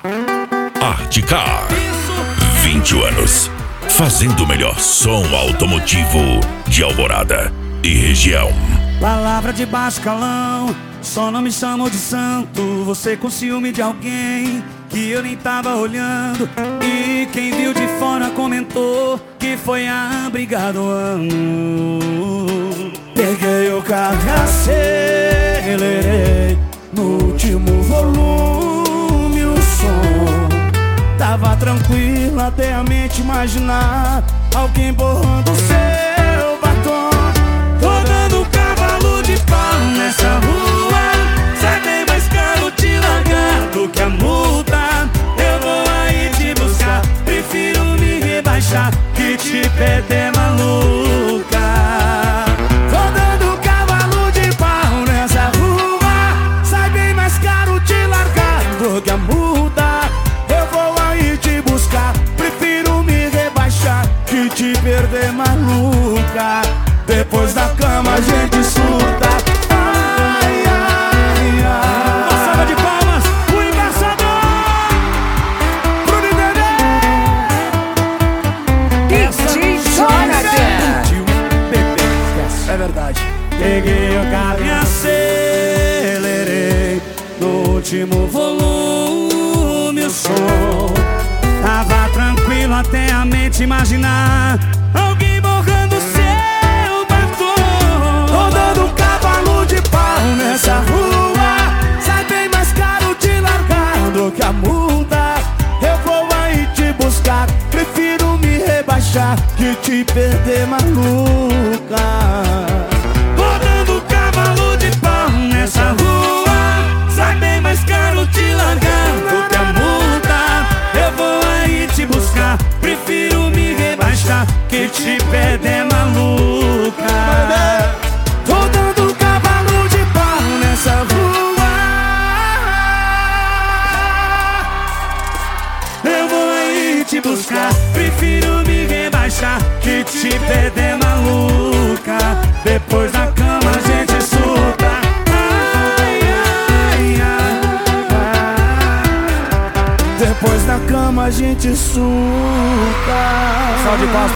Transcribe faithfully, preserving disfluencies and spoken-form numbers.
Artecar. vinte anos. Fazendo o melhor som automotivo de Alvorada e região. Palavra de baixo calão, só não me chamou de santo. Você com ciúme de alguém que eu nem tava olhando. E quem viu de fora comentou que foi a briga do ano. Peguei o carro e acelerei no último volume o som. Tava tranquilo até a mente imaginar alguém borrando seu batom. Tô dando cavalo de pau nessa rua, sai bem mais caro te largar do que a multa. Eu vou aí te buscar, prefiro me rebaixar que te perder, maluca. Tô dando cavalo de pau nessa rua, sai bem mais caro te largar do que a multa. Eu vou aí te buscar, prefiro me rebaixar que te perder, maluca. Depois da cama a gente surta. Ai, ai, ai. Uma salva de palmas, o embaixador Bruno Dedê. D J Jonathan. É verdade. Peguei o carro e acelerei no último volume o som. Tava tranquilo até a mente imaginar alguém borrando seu batom. Tô dando cavalo de pau nessa rua, sai bem mais caro te largar do que a multa. Eu vou aí te buscar, prefiro me rebaixar que te perder, maluca. Tô dando cavalo de pau nessa rua, sai bem mais caro te largar do que a multa. Eu vou aí te buscar, prefiro me rebaixar que te perder, maluca. Tô dando cavalo de pau nessa rua, eu vou aí te buscar, prefiro me rebaixar que te perder, maluca. Depois da cama a gente surta. Ai, ai, ai, ai. Depois da cama a gente surta. Salve de palmas.